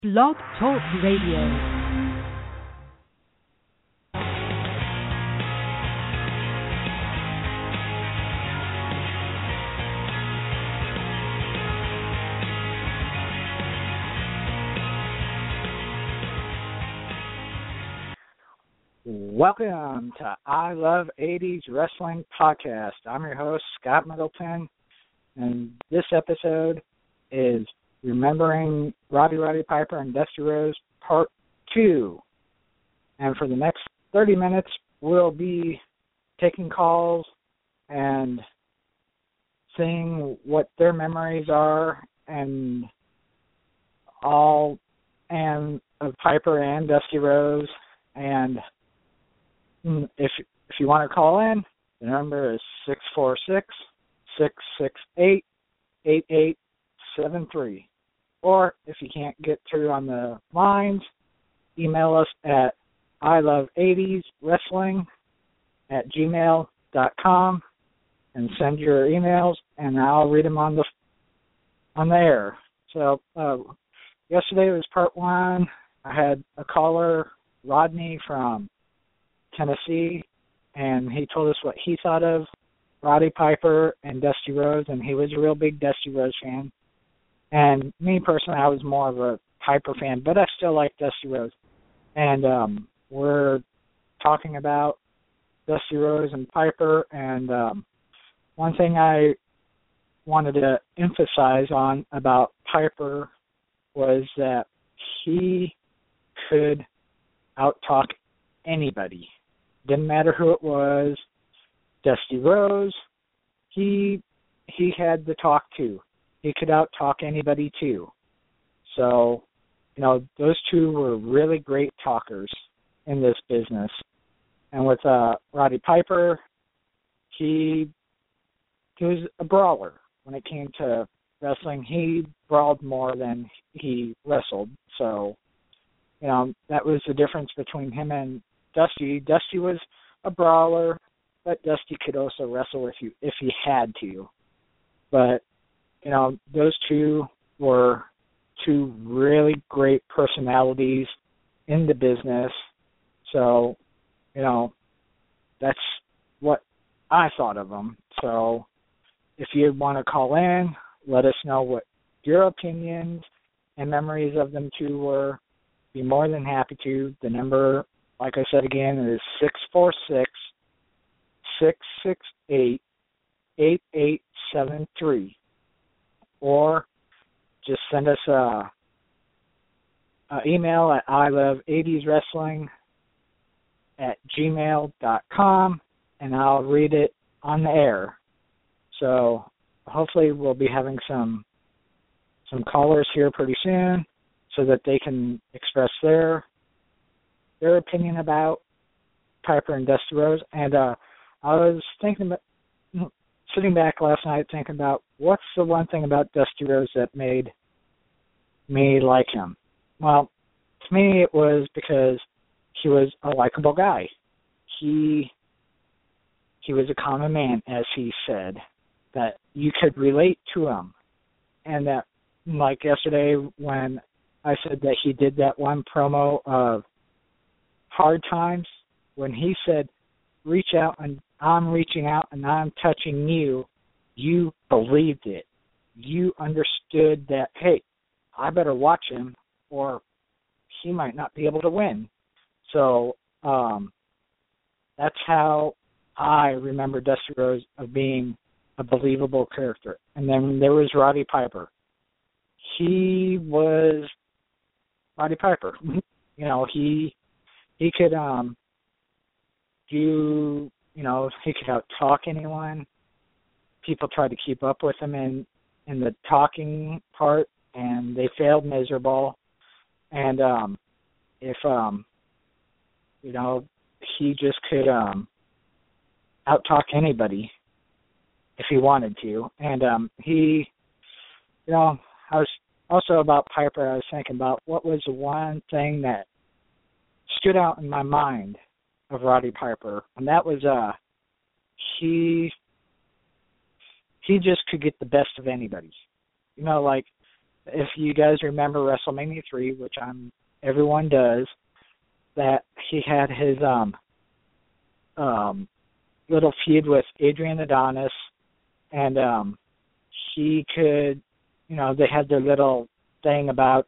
Blog Talk Radio. Welcome to I Love 80s Wrestling Podcast. I'm your host, Scott Middleton, and this episode is Remembering Roddy Piper and Dusty Rhodes Part 2. And for the next 30 minutes, we'll be taking calls and seeing what their memories are and all and of Piper and Dusty Rhodes. And if you want to call in, the number is 646-668-8873. Or if you can't get through on the lines, email us at iloveeightieswrestling@gmail.com and send your emails, and I'll read them on the air. So yesterday was part 1. I had a caller, Rodney from Tennessee, and he told us what he thought of Roddy Piper and Dusty Rhodes, and he was a real big Dusty Rhodes fan. And me personally, I was more of a Piper fan, but I still like Dusty Rhodes. And we're talking about Dusty Rhodes and Piper, and one thing I wanted to emphasize on about Piper was that he could out-talk anybody. Didn't matter who it was. Dusty Rhodes, he had the talk too. He could out-talk anybody too. So, those two were really great talkers in this business. And with Roddy Piper, he was a brawler. When it came to wrestling, he brawled more than he wrestled. So, that was the difference between him and Dusty. Dusty was a brawler, but Dusty could also wrestle with you if he had to. But, those two were two really great personalities in the business. So, that's what I thought of them. So if you want to call in, let us know what your opinions and memories of them two were. Be more than happy to. The number, like I said again, is 646-668-8873. Or just send us an email at iloveeightieswrestling@gmail.com, and I'll read it on the air. So hopefully we'll be having some callers here pretty soon so that they can express their opinion about Piper and Dusty Rhodes. And I was sitting back last night thinking about what's the one thing about Dusty Rhodes that made me like him. Well, to me it was because he was a likable guy. He was a common man, as he said, that you could relate to him. And that, like yesterday when I said that he did that one promo of Hard Times, when he said, reach out and I'm reaching out and I'm touching you, you believed it. You understood that, hey, I better watch him or he might not be able to win. So that's how I remember Dusty Rhodes of being a believable character. And then there was Roddy Piper. He was Roddy Piper. He could he could out-talk anyone. People tried to keep up with him in the talking part, and they failed miserable. And if he just could out-talk anybody if he wanted to. And I was also about Piper, I was thinking about what was the one thing that stood out in my mind of Roddy Piper, and that was he just could get the best of anybody. Like if you guys remember WrestleMania 3, which everyone does, that he had his little feud with Adrian Adonis, and he could, they had their little thing about,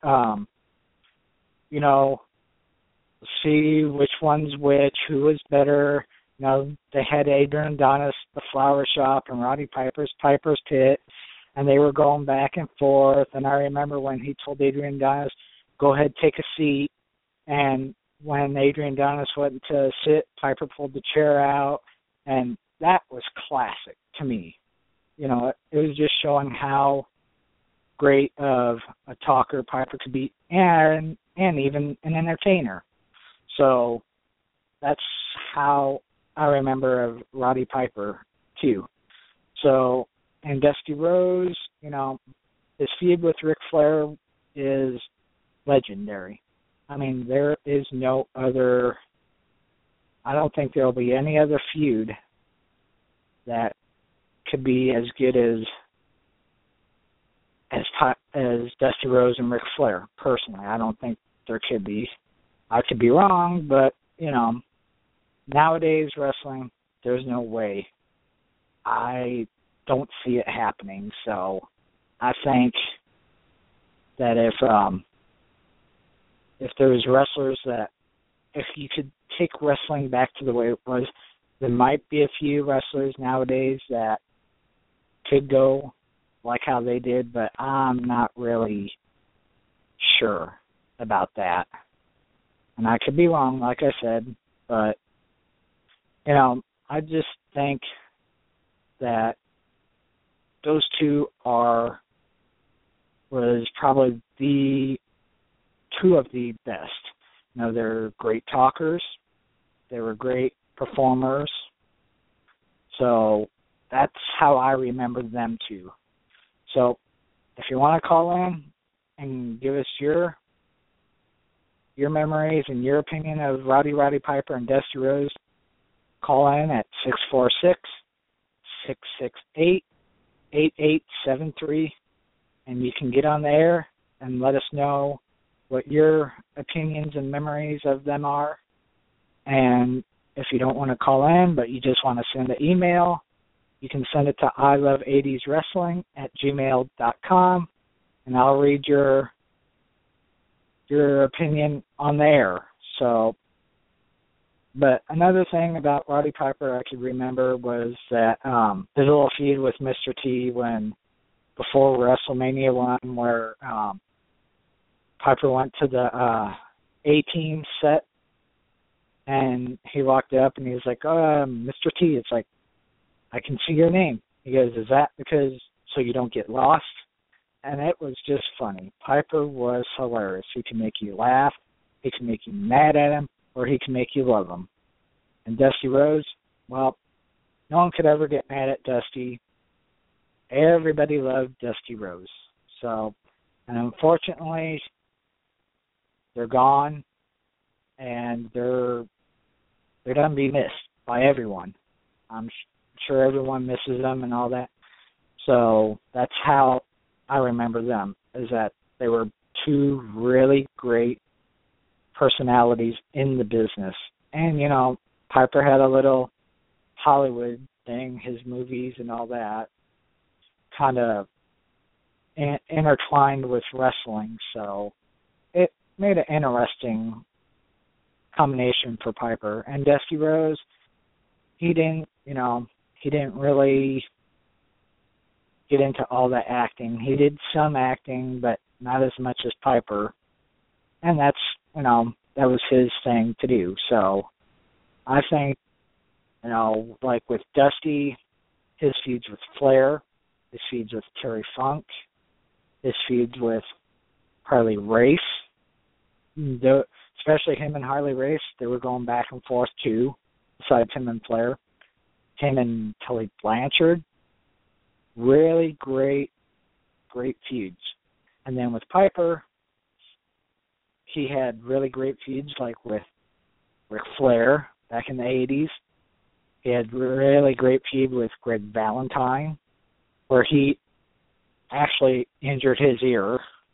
see which one's which, who was better. They had Adrian Adonis, the Flower Shop, and Roddy Piper's Pit, and they were going back and forth. And I remember when he told Adrian Adonis, go ahead, take a seat. And when Adrian Adonis went to sit, Piper pulled the chair out, and that was classic to me. It was just showing how great of a talker Piper could be, and even an entertainer. So that's how I remember of Roddy Piper too. So, and Dusty Rhodes, his feud with Ric Flair is legendary. I mean, there is no other, I don't think there will be any other feud that could be as good as Dusty Rhodes and Ric Flair. Personally, I don't think there could be. I could be wrong, but nowadays wrestling, there's no way. I don't see it happening. So I think that if there's wrestlers that, if you could take wrestling back to the way it was, there might be a few wrestlers nowadays that could go like how they did, but I'm not really sure about that. And I could be wrong, like I said, but, I just think that those two was probably the two of the best. They're great talkers. They were great performers. So that's how I remember them too. So if you want to call in and give us your memories and your opinion of Roddy Piper and Dusty Rhodes, call in at 646-668-8873, and you can get on the air and let us know what your opinions and memories of them are. And if you don't want to call in, but you just want to send an email, you can send it to iLove80sWrestling@gmail.com, and I'll read your opinion on the air. So, but another thing about Roddy Piper I could remember was that his little feud with Mr. T before WrestleMania 1, where Piper went to the A-Team set, and he walked up and he was like, Mr. T, it's like, I can see your name. He goes, is that because so you don't get lost? And it was just funny. Piper was hilarious. He can make you laugh, he can make you mad at him, or he can make you love him. And Dusty Rhodes, well, no one could ever get mad at Dusty. Everybody loved Dusty Rhodes. So, and unfortunately, they're gone, and they're going to be missed by everyone. I'm sure everyone misses them and all that. So that's how I remember them, is that they were two really great personalities in the business. And, Piper had a little Hollywood thing, his movies and all that, kind of intertwined with wrestling. So it made an interesting combination for Piper. And Dusty Rhodes, he didn't really get into all the acting. He did some acting, but not as much as Piper. And that's, that was his thing to do. So I think, like with Dusty, his feuds with Flair, his feuds with Terry Funk, his feuds with Harley Race, especially him and Harley Race, they were going back and forth too, besides him and Flair. Him and Tully Blanchard, really great feuds. And then with Piper, he had really great feuds like with Ric Flair back in the 80s. He had really great feud with Greg Valentine, where he actually injured his ear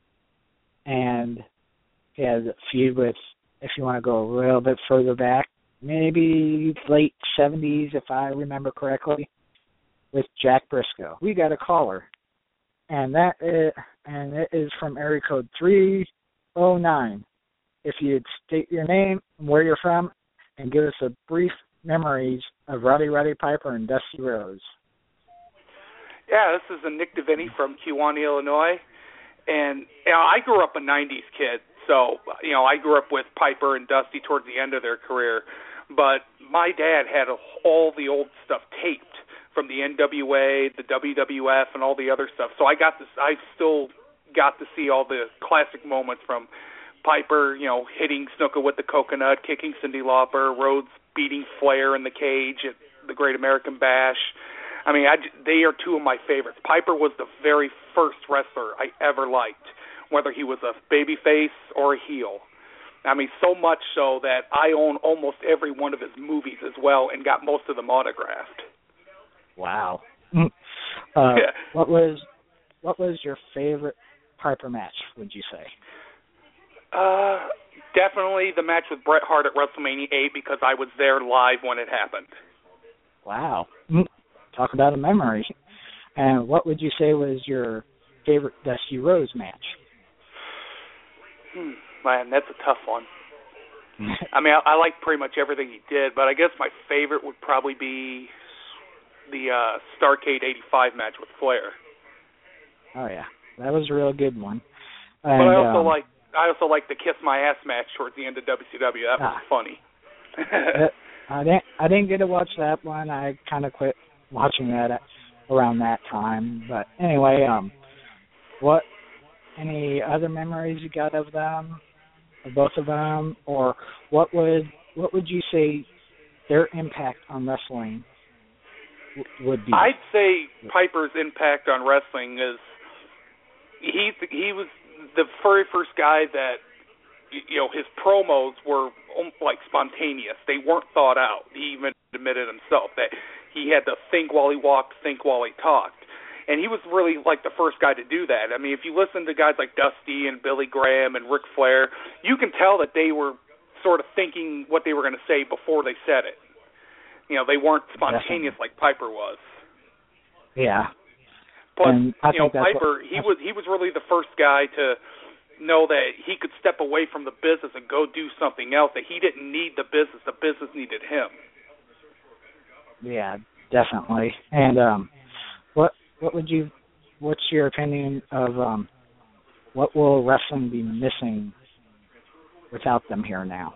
and he had a feud with, if you want to go a little bit further back, maybe late 70s, if I remember correctly, with Jack Briscoe. We got a caller, and it is from area code 309. If you'd state your name and where you're from, and give us a brief memories of Roddy Piper and Dusty Rhodes. Yeah, this is Nick DeVinny from Kewanee, Illinois, and I grew up a 90s kid, so I grew up with Piper and Dusty towards the end of their career, but my dad had all the old stuff taped from the NWA, the WWF, and all the other stuff. So I still got to see all the classic moments from Piper, hitting Snuka with the coconut, kicking Cyndi Lauper, Rhodes beating Flair in the cage at the Great American Bash. I mean, they are two of my favorites. Piper was the very first wrestler I ever liked, whether he was a babyface or a heel. I mean, so much so that I own almost every one of his movies as well and got most of them autographed. Wow. Yeah. What was your favorite Piper match, would you say? Definitely the match with Bret Hart at WrestleMania 8 because I was there live when it happened. Wow. Talk about a memory. And what would you say was your favorite Dusty Rhodes match? Man, that's a tough one. I mean, I like pretty much everything he did, but I guess my favorite would probably be the Starrcade 85 match with Flair. Oh, yeah. That was a real good one. And, but I also like the Kiss My Ass match towards the end of WCW. That was funny. I didn't get to watch that one. I kind of quit watching that around that time. But anyway, any other memories you got of them, of both of them, or what would you say their impact on wrestling would be? I'd say Piper's impact on wrestling is he was the very first guy that, his promos were like spontaneous. They weren't thought out. He even admitted himself that he had to think while he walked, think while he talked. And he was really like the first guy to do that. I mean, if you listen to guys like Dusty and Billy Graham and Ric Flair, you can tell that they were sort of thinking what they were going to say before they said it. They weren't spontaneous like Piper was. Yeah. Plus, Piper, he was really the first guy to know that he could step away from the business and go do something else, that he didn't need the business needed him. Yeah, definitely. And what's your opinion of what will wrestling be missing without them here now?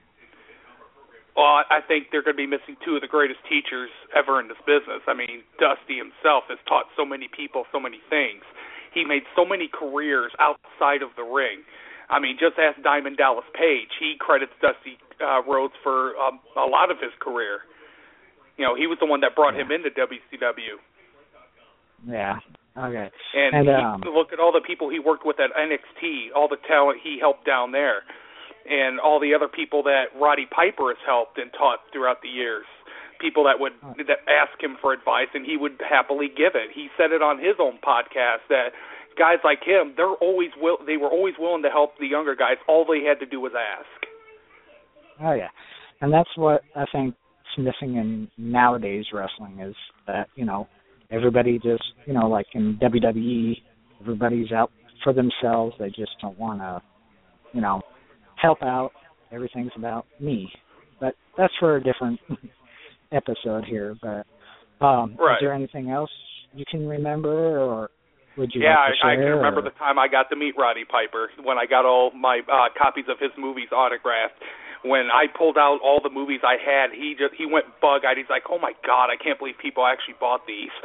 Well, I think they're going to be missing two of the greatest teachers ever in this business. I mean, Dusty himself has taught so many people so many things. He made so many careers outside of the ring. I mean, just ask Diamond Dallas Page. He credits Dusty Rhodes for a lot of his career. He was the one that brought him into WCW. Yeah. Okay. And look at all the people he worked with at NXT, all the talent he helped down there, and all the other people that Roddy Piper has helped and taught throughout the years. People that ask him for advice, and he would happily give it. He said it on his own podcast that guys like him, they were always willing to help the younger guys. All they had to do was ask. Oh yeah, and that's what I think is missing in nowadays wrestling is that everybody just like in WWE, everybody's out for themselves. They just don't want to help out. Everything's about me. But that's for a different episode here. But right. Is there anything else you can remember, or would you? Yeah, like to share, I can remember the time I got to meet Roddy Piper when I got all my copies of his movies autographed. When I pulled out all the movies I had, he went bug-eyed. He's like, "Oh my God, I can't believe people actually bought these."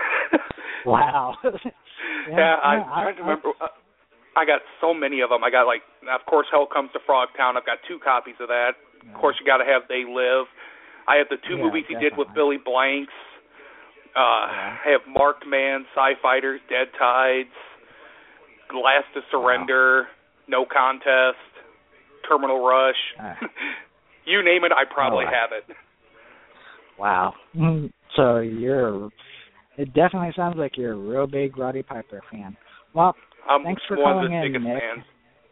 Wow. I'm trying to remember. I got so many of them. I got of course, Hell Comes to Frogtown. I've got 2 copies of that. Yeah. Of course, you got to have They Live. I have the 2 movies he did with Billy Blanks. I have Marked Man, Psy-Fighters, Dead Tides, Last to Surrender, No Contest, Terminal Rush. You name it, I probably have it. Wow. So it definitely sounds like you're a real big Roddy Piper fan. Well, thanks for calling in, Nick.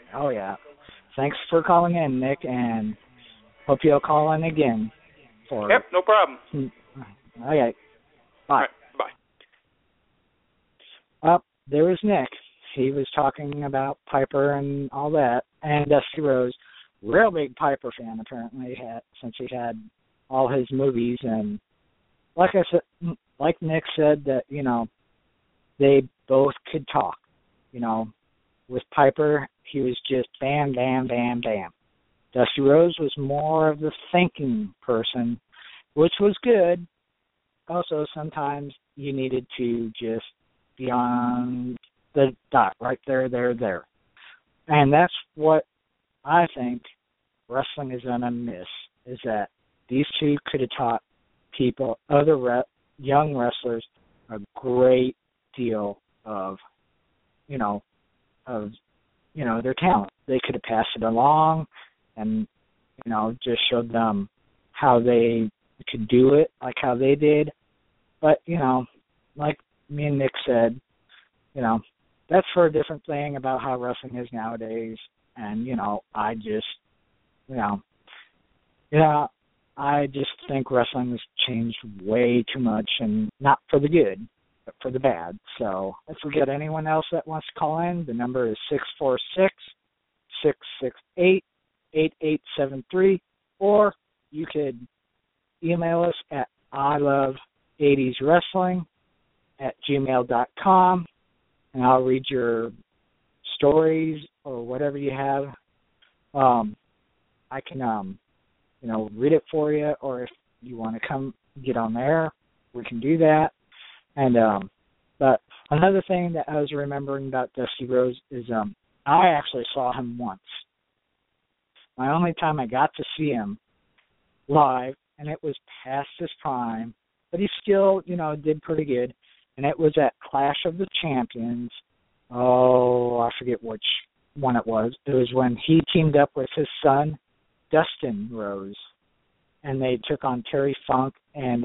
Oh, yeah. Thanks for calling in, Nick, and hope you'll call in again for Yep, no problem. Okay. Bye. All right, bye. There was Nick. He was talking about Piper and all that, and Dusty Rhodes, real big Piper fan apparently, since he had all his movies. And like I said, like Nick said, that they both could talk. With Piper, he was just bam, bam, bam, bam. Dusty Rhodes was more of the thinking person, which was good. Also, sometimes you needed to just be on the dot, right there. And that's what I think wrestling is going to miss, is that these two could have taught people, young wrestlers, a great deal of their talent. They could have passed it along and, just showed them how they could do it, like how they did. But, like me and Nick said, that's for a different thing about how wrestling is nowadays. And, I just think wrestling has changed way too much, and not for the good, but for the bad. So if we get anyone else that wants to call in, the number is 646-668-8873, or you could email us at iLove80sWrestling@gmail.com, and I'll read your stories or whatever you have. I can, read it for you, or if you want to come get on there, we can do that. And but another thing that I was remembering about Dusty Rhodes is I actually saw him once. My only time I got to see him live, and it was past his prime, but he still, did pretty good. And it was at Clash of the Champions. Oh, I forget which one it was. It was when he teamed up with his son, Dustin Rhodes, and they took on Terry Funk and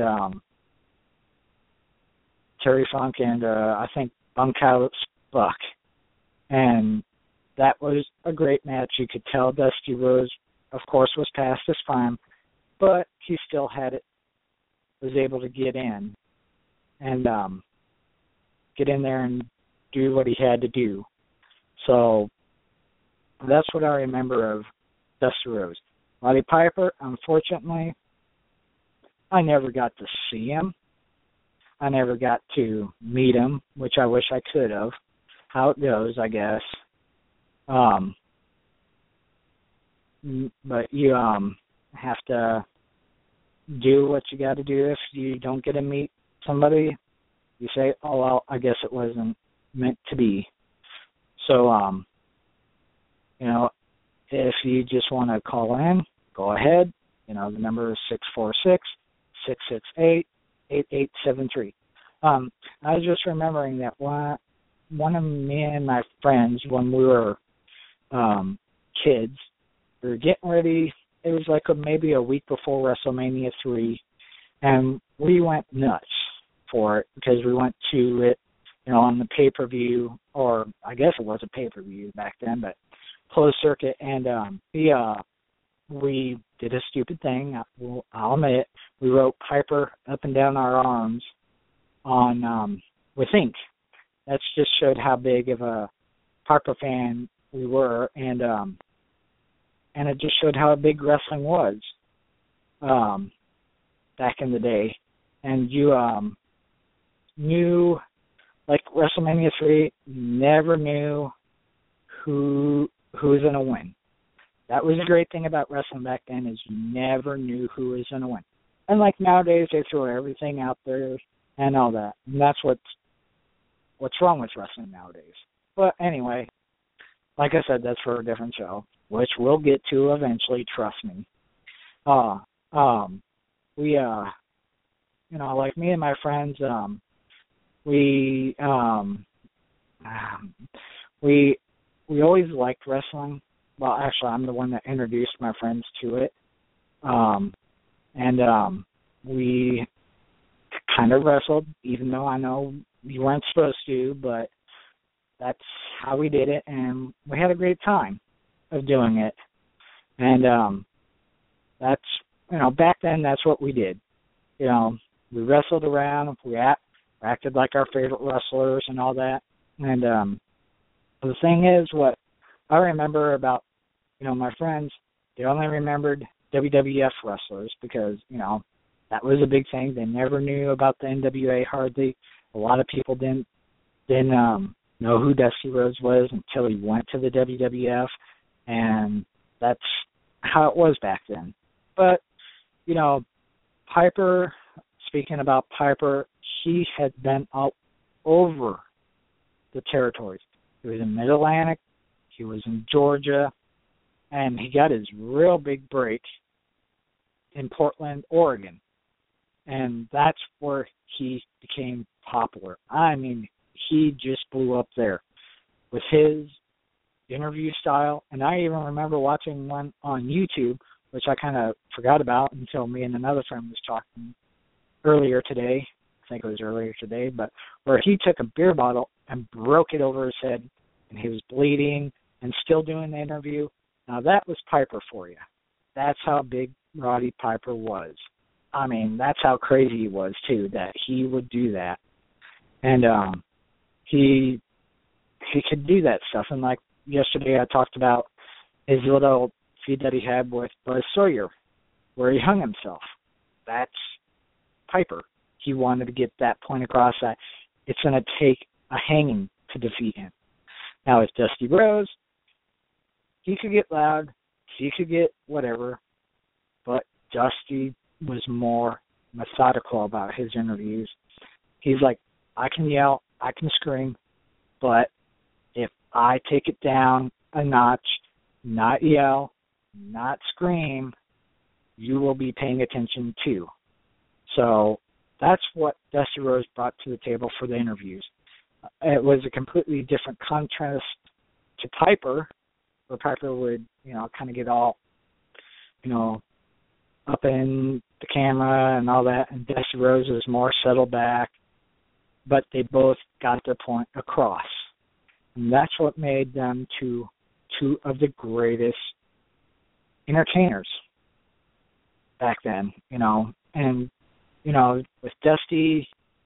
I think Bunkhouse Buck. And that was a great match. You could tell Dusty Rhodes, of course, was past his prime, but he still had it, was able to get in and get in there and do what he had to do. So that's what I remember of Dusty Rhodes. Roddy Piper, unfortunately, I never got to see him. I never got to meet him, which I wish I could have. How it goes, I guess. But you have to do what you got to do. If you don't get to meet somebody, you say, oh, well, I guess it wasn't meant to be. So, if you just want to call in, go ahead. The number is 646-668-8873. I was just remembering that one of me and my friends, when we were kids, we were getting ready. It was like maybe a week before WrestleMania 3, and we went nuts for it because we went to it, on the pay-per-view, or I guess it was a pay-per-view back then, but closed circuit, and we did a stupid thing. I'll admit it. We wrote Piper up and down our arms with ink. That just showed how big of a Piper fan we were, and it just showed how big wrestling was back in the day. And you knew, like WrestleMania 3, never knew who was going to win. That was the great thing about wrestling back then, is you never knew who was going to win. And like nowadays, they throw everything out there and all that. And that's what's wrong with wrestling nowadays. But anyway, like I said, that's for a different show, which we'll get to eventually, trust me. We like me and my friends, we always liked wrestling. Well, actually, I'm the one that introduced my friends to it. We kind of wrestled, even though I know you weren't supposed to, but that's how we did it, and we had a great time. of doing it. And that's, back then that's what we did. We wrestled around, we acted like our favorite wrestlers and all that. And the thing is, what I remember about, my friends, they only remembered WWF wrestlers because, that was a big thing. They never knew about the NWA hardly. A lot of people didn't know who Dusty Rhodes was until he went to the WWF, and that's how it was back then. But, Piper, speaking about Piper, he had been all over the territories. He was in Mid-Atlantic, he was in Georgia, and he got his real big break in Portland, Oregon. And that's where he became popular. I mean, he just blew up there with his interview style. And I even remember watching one on YouTube, which I kind of forgot about until me and another friend was talking earlier today. I think it was earlier today, but where he took a beer bottle and broke it over his head, and he was bleeding and still doing the interview. Now, that was Piper for you. That's how big Roddy Piper was. I mean, that's how crazy he was, too, that he would do that. And he could do that stuff. And like yesterday I talked about his little feud that he had with Buzz Sawyer, where he hung himself. That's Piper. He wanted to get that point across that it's going to take a hanging to defeat him. Now, with Dusty Rhodes, he could get loud, he could get whatever, but Dusty was more methodical about his interviews. He's like, I can yell, I can scream, but if I take it down a notch, not yell, not scream, you will be paying attention too. So that's what Dusty Rhodes brought to the table for the interviews. It was a completely different contrast to Piper, where Piper would, kind of get all, up in the camera and all that, and Dusty Rhodes was more settled back, but they both got their point across. And that's what made them two of the greatest entertainers back then, And, with Dusty,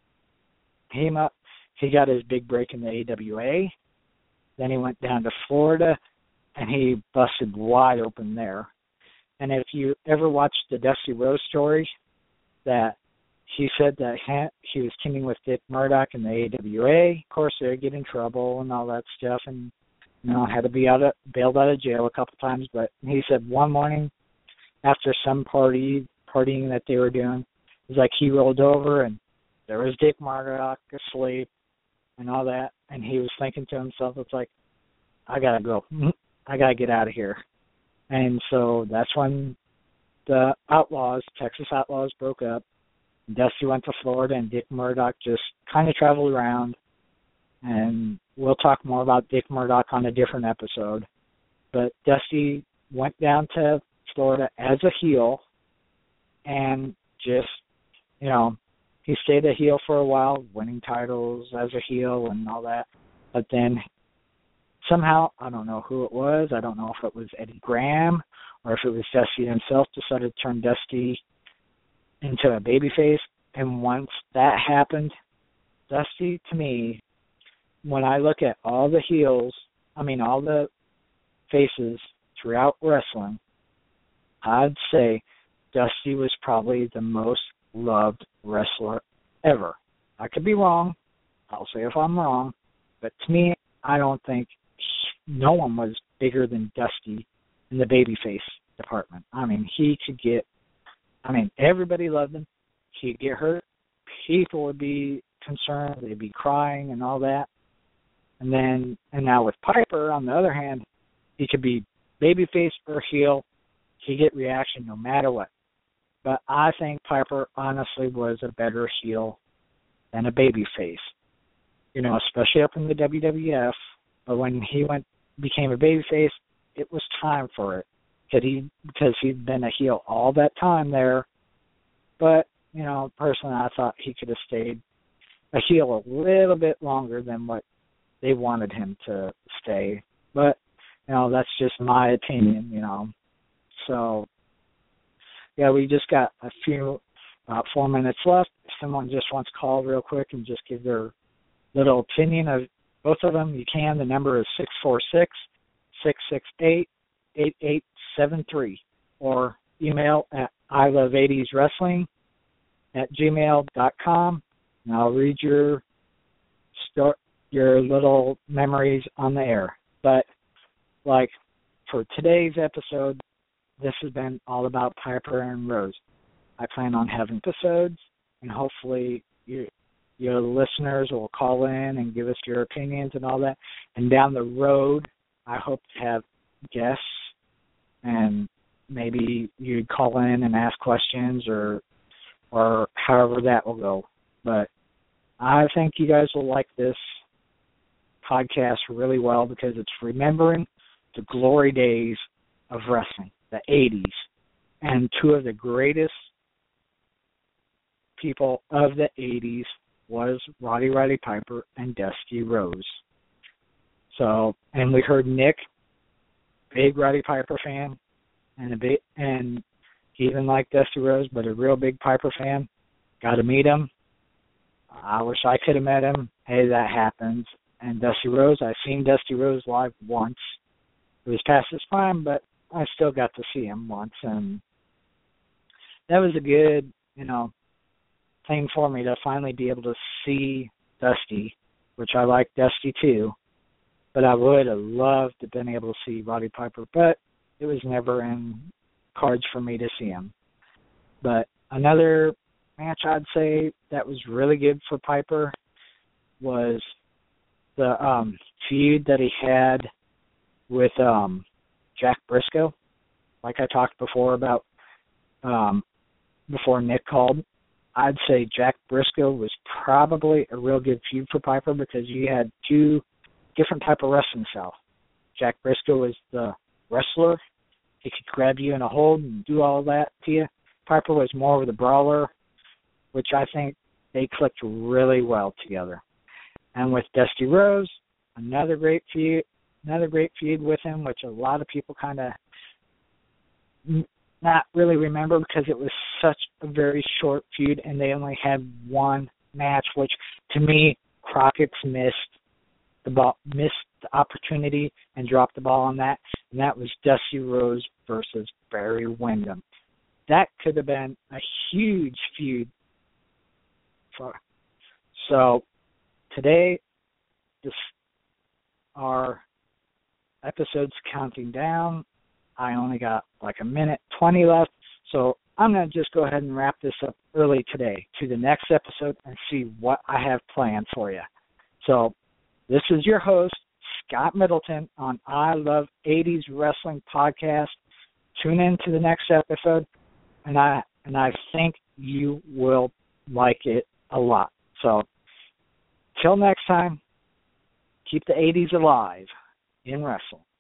he got his big break in the AWA. Then he went down to Florida, and he busted wide open there. And if you ever watched the Dusty Rhodes story, that he said that he was teaming with Dick Murdoch in the AWA. Of course, they'd get in trouble and all that stuff, and had to be bailed out of jail a couple times. But he said one morning after some partying that they were doing, it was like he rolled over and there was Dick Murdoch asleep and all that, and he was thinking to himself, it's like, I gotta go. I gotta get out of here. And so that's when the Texas Outlaws, broke up. Dusty went to Florida, and Dick Murdoch just kind of traveled around. And we'll talk more about Dick Murdoch on a different episode. But Dusty went down to Florida as a heel, and just, he stayed a heel for a while, winning titles as a heel and all that. But then somehow, I don't know who it was. I don't know if it was Eddie Graham or if it was Dusty himself, decided to turn Dusty into a babyface. And once that happened, Dusty, to me, when I look at all the heels, all the faces throughout wrestling, I'd say Dusty was probably the most loved wrestler ever. I could be wrong. I'll say if I'm wrong. But to me, I don't think no one was bigger than Dusty in the babyface department. He could get, everybody loved him. He'd get hurt. People would be concerned. They'd be crying and all that. And now with Piper, on the other hand, he could be babyface or heel. He'd get reaction no matter what. But I think Piper honestly was a better heel than a babyface. Especially up in the WWF. But when he became a babyface, it was time for it. Because he'd been a heel all that time there. But, personally, I thought he could have stayed a heel a little bit longer than what they wanted him to stay. But that's just my opinion, So, yeah, we just got about 4 minutes left. If someone just wants to call real quick and just give their little opinion of both of them, you can. The number is 646-668-8873, or email at ilove80swrestling@gmail.com, and I'll read your little memories on the air. But, for today's episode, this has been all about Piper and Rose. I plan on having episodes, and hopefully your listeners will call in and give us your opinions and all that. And down the road, I hope to have guests, and maybe you'd call in and ask questions or however that will go. But I think you guys will like this podcast really well, because it's remembering the glory days of wrestling, the 80s, and two of the greatest people of the 80s was Roddy Piper and Dusty Rose. So, and we heard Nick, big Roddy Piper fan, and he even liked Dusty Rose, but a real big Piper fan. Got to meet him. I wish I could have met him. Hey, that happens. And Dusty Rose, I've seen Dusty Rose live once. It was past his prime, but I still got to see him once, and that was a good, thing for me to finally be able to see Dusty, which I like Dusty too, but I would have loved to have been able to see Roddy Piper, but it was never in cards for me to see him. But another match I'd say that was really good for Piper was the feud that he had with Jack Briscoe, like I talked before about before Nick called. I'd say Jack Briscoe was probably a real good feud for Piper, because you had two different type of wrestling styles. Jack Briscoe was the wrestler. He could grab you in a hold and do all that to you. Piper was more of the brawler, which I think they clicked really well together. And with Dusty Rose, another great feud with him, which a lot of people kind of not really remember, because it was such a very short feud and they only had one match, which to me, Crockett's missed the opportunity and dropped the ball on that, and that was Dusty Rose versus Barry Windham. That could have been a huge feud. So today, our episode's counting down. I only got like a minute 20 left, so I'm going to just go ahead and wrap this up early today to the next episode and see what I have planned for you. So this is your host, Scott Middleton, on I Love 80s Wrestling Podcast. Tune in to the next episode, and I think you will like it a lot. So till next time, keep the 80s alive in wrestling.